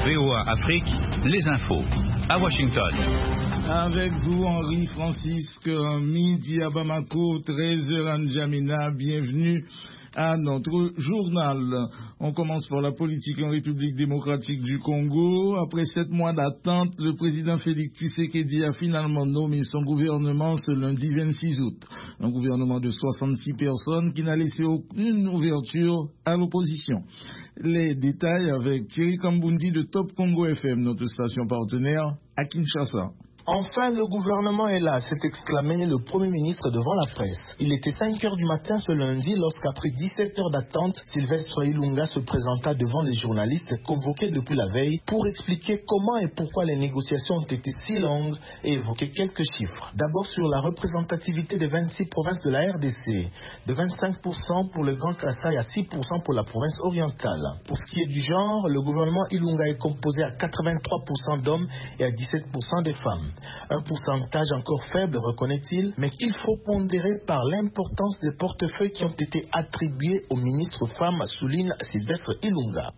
VOA Afrique, les infos. À Washington. Avec vous, Henri-Francisque, midi à Bamako, 13h à N'Djamena. Bienvenue à notre journal. On commence par la politique en République démocratique du Congo. Après 7 mois d'attente, le président Félix Tshisekedi a finalement nommé son gouvernement ce lundi 26 août. Un gouvernement de 66 personnes qui n'a laissé aucune ouverture à l'opposition. Les détails avec Thierry Kambundi de Top Congo FM, notre station partenaire à Kinshasa. Enfin, le gouvernement est là, s'est exclamé le Premier ministre devant la presse. Il était 5 heures du matin ce lundi lorsqu'après 17 heures d'attente, Sylvestre Ilunga se présenta devant les journalistes convoqués depuis la veille pour expliquer comment et pourquoi les négociations ont été si longues et évoquer quelques chiffres. D'abord sur la représentativité des 26 provinces de la RDC, de 25% pour le Grand Kassai à 6% pour la province orientale. Pour ce qui est du genre, le gouvernement Ilunga est composé à 83% d'hommes et à 17% des femmes. Un pourcentage encore faible, reconnaît-il, mais qu'il faut pondérer par l'importance des portefeuilles qui ont été attribués aux ministres femmes, souligne Sylvestre Ilunga.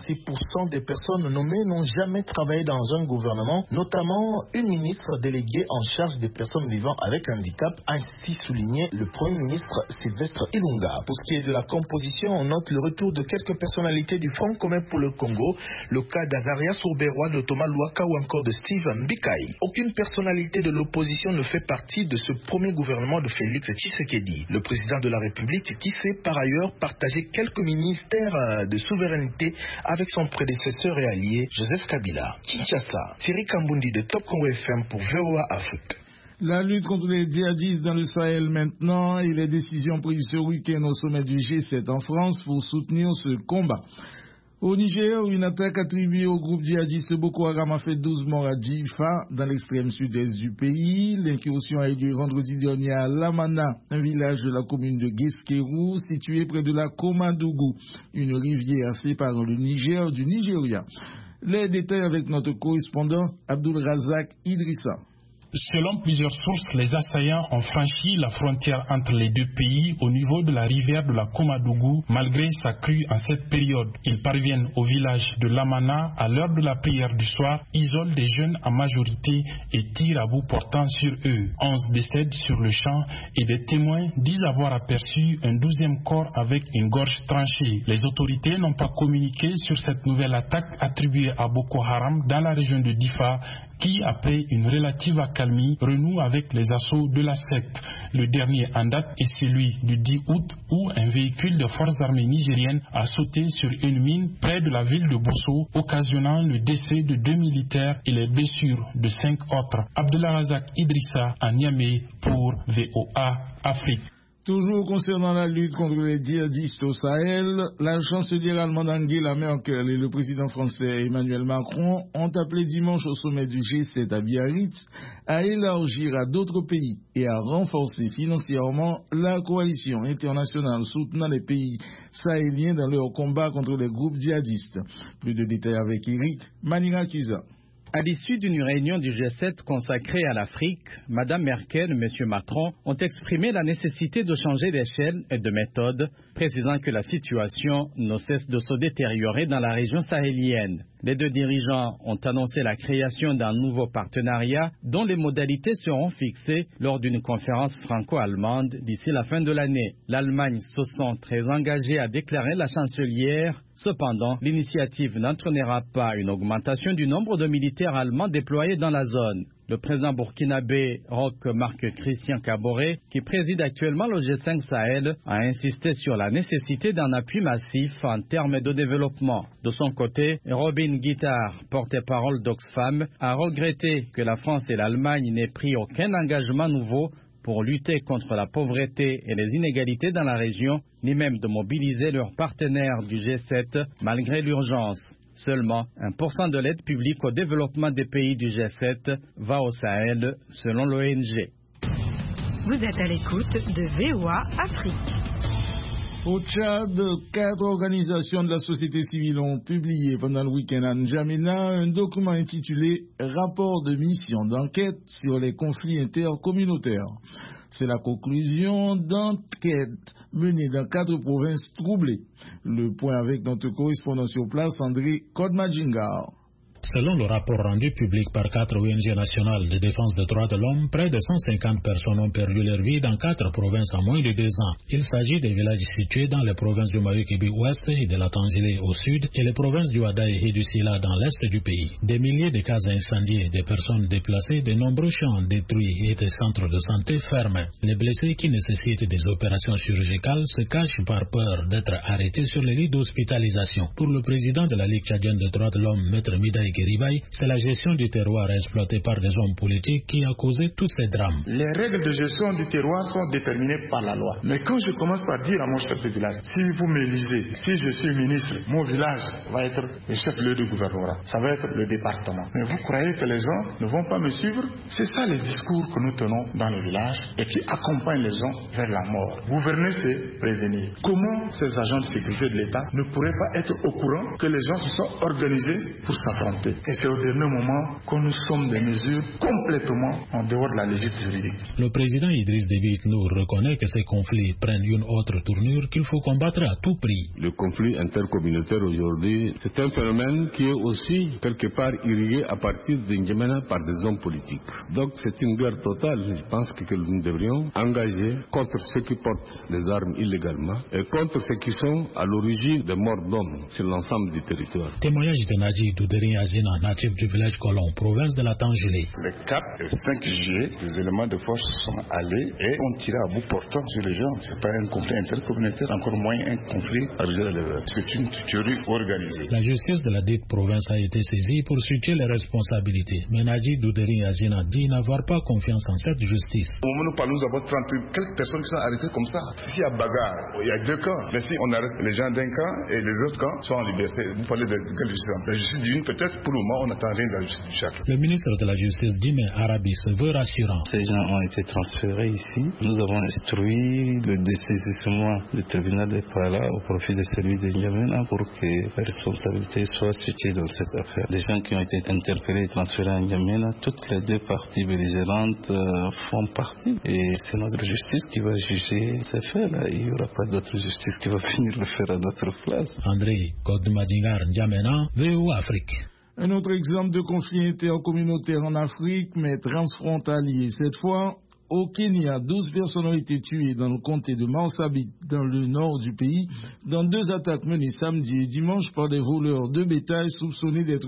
76% des personnes nommées n'ont jamais travaillé dans un gouvernement, notamment une ministre déléguée en charge des personnes vivant avec handicap, ainsi souligné le Premier ministre Sylvestre Ilunga. Pour ce qui est de la composition, on note le retour de quelques personnalités du Front commun pour le Congo, le cas d'Azaria Sourberois, de Thomas Luaka ou encore de Steve Mbikai. Aucune personnalité de l'opposition ne fait partie de ce premier gouvernement de Félix Tshisekedi, le président de la République qui sait par ailleurs partager quelques ministères de souveraineté avec son prédécesseur et allié Joseph Kabila. Kinshasa, Thierry Kambundi de Top Congo FM pour VOA Afrique. La lutte contre les djihadistes dans le Sahel maintenant et les décisions prises ce week-end au sommet du G7 en France pour soutenir ce combat. Au Niger, une attaque attribuée au groupe djihadiste Boko Haram a fait 12 morts à Djifa, dans l'extrême sud-est du pays. L'incursion a eu lieu vendredi dernier à Lamana, un village de la commune de Guesquerou, situé près de la Komadougou, une rivière séparant le Niger du Nigeria. Les détails avec notre correspondant Abdul Razak Idrissa. Selon plusieurs sources, les assaillants ont franchi la frontière entre les deux pays au niveau de la rivière de la Komadougou, malgré sa crue en cette période. Ils parviennent au village de Lamana à l'heure de la prière du soir, isolent des jeunes en majorité et tirent à bout portant sur eux. 11 décèdent sur le champ et des témoins disent avoir aperçu un 12e corps avec une gorge tranchée. Les autorités n'ont pas communiqué sur cette nouvelle attaque attribuée à Boko Haram dans la région de Difa, qui, après une relative accalmie, renoue avec les assauts de la secte. Le dernier en date est celui du 10 août où un véhicule de forces armées nigériennes a sauté sur une mine près de la ville de Bosso, occasionnant le décès de 2 militaires et les blessures de 5 autres. Abdullah Razak Idrissa à Niamey pour VOA Afrique. Toujours concernant la lutte contre les djihadistes au Sahel, la chancelière allemande Angela Merkel et le président français Emmanuel Macron ont appelé dimanche au sommet du G7 à Biarritz à élargir à d'autres pays et à renforcer financièrement la coalition internationale soutenant les pays sahéliens dans leur combat contre les groupes djihadistes. Plus de détails avec Eric Manirakiza. À l'issue d'une réunion du G7 consacrée à l'Afrique, Mme Merkel et M. Macron ont exprimé la nécessité de changer d'échelle et de méthode, précisant que la situation ne cesse de se détériorer dans la région sahélienne. Les deux dirigeants ont annoncé la création d'un nouveau partenariat dont les modalités seront fixées lors d'une conférence franco-allemande d'ici la fin de l'année. L'Allemagne se sent très engagée, a déclaré la chancelière. Cependant, l'initiative n'entraînera pas une augmentation du nombre de militaires allemands déployés dans la zone. Le président burkinabé Roch Marc Christian Kaboré, qui préside actuellement le G5 Sahel, a insisté sur la nécessité d'un appui massif en termes de développement. De son côté, Robin Guittard, porte-parole d'Oxfam, a regretté que la France et l'Allemagne n'aient pris aucun engagement nouveau pour lutter contre la pauvreté et les inégalités dans la région, ni même de mobiliser leurs partenaires du G7 malgré l'urgence. Seulement 1% de l'aide publique au développement des pays du G7 va au Sahel, selon l'ONG. Vous êtes à l'écoute de VOA Afrique. Au Tchad, 4 organisations de la société civile ont publié pendant le week-end à N'Djamena un document intitulé « Rapport de mission d'enquête sur les conflits intercommunautaires ». C'est la conclusion d'enquêtes menées dans 4 provinces troublées. Le point avec notre correspondant sur place, André Kodmadjingar. Selon le rapport rendu public par 4 ONG nationales de défense des droits de l'homme, près de 150 personnes ont perdu leur vie dans 4 provinces en moins de 2 ans. Il s'agit des villages situés dans les provinces du Mayukibi-Ouest et de la Tangélé au sud et les provinces du Hadaï et du Sila dans l'est du pays. Des milliers de cases incendiées, des personnes déplacées, de nombreux champs détruits et des centres de santé fermés. Les blessés qui nécessitent des opérations chirurgicales se cachent par peur d'être arrêtés sur les lits d'hospitalisation. Pour le président de la Ligue tchadienne des droits de l'homme, Maître Midaï Guéribaï, c'est la gestion du terroir exploitée par des hommes politiques qui a causé tous ces drames. Les règles de gestion du terroir sont déterminées par la loi. Mais quand je commence par dire à mon chef de village, si vous m'élisez, si je suis ministre, mon village va être le chef-lieu du gouvernement. Ça va être le département. Mais vous croyez que les gens ne vont pas me suivre? C'est ça les discours que nous tenons dans le village et qui accompagnent les gens vers la mort. Gouverner, c'est prévenir. Comment ces agents de sécurité de l'État ne pourraient pas être au courant que les gens se sont organisés pour s'affronter? Et c'est au dernier moment que nous sommes des mesures complètement en dehors de la législation juridique. Le président Idriss Déby Itnour reconnaît que ces conflits prennent une autre tournure qu'il faut combattre à tout prix. Le conflit intercommunautaire aujourd'hui, c'est un phénomène qui est aussi quelque part irrigué à partir de N'Djamena par des hommes politiques. Donc c'est une guerre totale, je pense que nous devrions engager contre ceux qui portent les armes illégalement et contre ceux qui sont à l'origine des morts d'hommes sur l'ensemble du territoire. Témoignage de Nadji Douderi Azina, natif du village Colomb, province de la Tangélé. Le 4 et 5 juillet, les éléments de force sont allés et ont tiré à bout portant sur les gens. C'est pas un conflit intercommunautaire, encore moins un conflit à l'éleveur. C'est une tuerie organisée. La justice de la dite province a été saisie pour situer les responsabilités. Mais Nadji Douderi Azina dit n'avoir pas confiance en cette justice. Au moment où nous parlons, nous avons 30 quelques personnes qui sont arrêtées comme ça. S'il y a bagarre, il y a 2 camps. Mais si on arrête les gens d'un camp et les autres camps sont en liberté, vous parlez de quelle justice? La justice divine, peut-être pour le moment, on attend rien de la justice du chacun. Le ministre de la Justice, Dime Arabi, se veut rassurant. Ces gens ont été transférés ici. Nous avons instruit le dessaisissement du tribunal de Pala au profit de celui de N'Djamena pour que la responsabilité soit située dans cette affaire. Les gens qui ont été interpellés et transférés à N'Djamena, toutes les 2 parties belligérantes font partie. Et c'est notre justice qui va juger ces faits-là. Il n'y aura pas d'autre justice qui va venir le faire à notre place. André Kodmadingar N'Djamena, VOA Afrique. Un autre exemple de conflit intercommunautaire en Afrique, mais transfrontalier. Cette fois, au Kenya, 12 personnes ont été tuées dans le comté de Marsabit, dans le nord du pays, dans 2 attaques menées samedi et dimanche par des voleurs de bétail soupçonnés d'être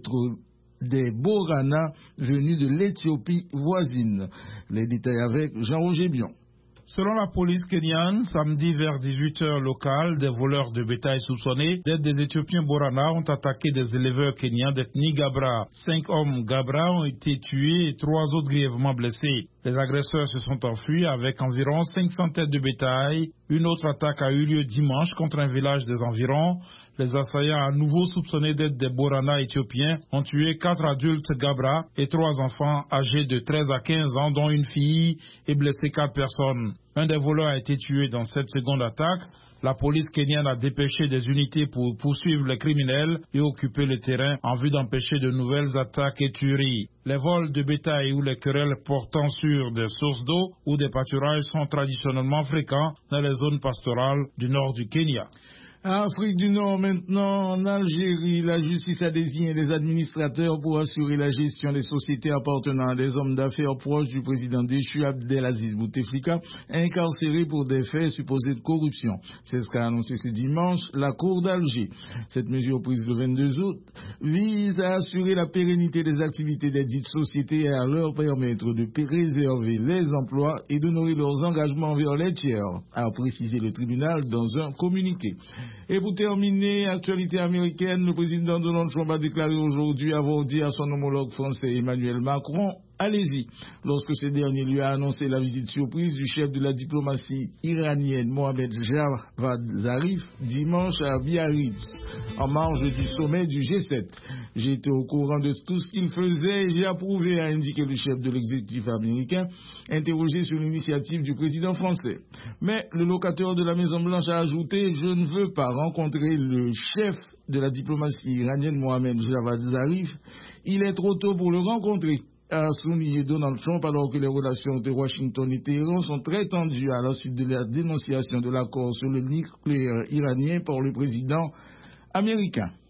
des Borana venus de l'Éthiopie voisine. Les détails avec Jean-Roger Bion. Selon la police kenyane, samedi vers 18h locales, des voleurs de bétail soupçonnés d'être des Éthiopiens Borana ont attaqué des éleveurs kenyans d'ethnie Gabra. 5 hommes Gabra ont été tués et 3 autres grièvement blessés. Les agresseurs se sont enfuis avec environ 500 têtes de bétail. Une autre attaque a eu lieu dimanche contre un village des environs. Les assaillants, à nouveau soupçonnés d'être des Borana éthiopiens, ont tué 4 adultes Gabra et 3 enfants âgés de 13 à 15 ans, dont une fille, et blessé 4 personnes. Un des voleurs a été tué dans cette seconde attaque. La police kenyane a dépêché des unités pour poursuivre les criminels et occuper le terrain en vue d'empêcher de nouvelles attaques et tueries. Les vols de bétail ou les querelles portant sur des sources d'eau ou des pâturages sont traditionnellement fréquents dans les zones pastorales du nord du Kenya. Afrique du Nord maintenant, en Algérie, la justice a désigné des administrateurs pour assurer la gestion des sociétés appartenant à des hommes d'affaires proches du président déchu Abdelaziz Bouteflika, incarcérés pour des faits supposés de corruption. C'est ce qu'a annoncé ce dimanche la Cour d'Alger. Cette mesure prise le 22 août vise à assurer la pérennité des activités des dites sociétés et à leur permettre de préserver les emplois et d'honorer leurs engagements envers les tiers, a précisé le tribunal dans un communiqué. Et pour terminer, actualité américaine, le président Donald Trump a déclaré aujourd'hui avoir dit à son homologue français Emmanuel Macron allez-y, lorsque ce dernier lui a annoncé la visite surprise du chef de la diplomatie iranienne Mohamed Javad Zarif dimanche à Biarritz, en marge du sommet du G7. J'ai été au courant de tout ce qu'il faisait et j'ai approuvé, a indiqué le chef de l'exécutif américain, interrogé sur l'initiative du président français. Mais le locataire de la Maison-Blanche a ajouté « Je ne veux pas rencontrer le chef de la diplomatie iranienne Mohamed Javad Zarif. Il est trop tôt pour le rencontrer », a souligné Donald Trump, alors que les relations de Washington et Téhéran sont très tendues à la suite de la dénonciation de l'accord sur le nucléaire iranien par le président américain.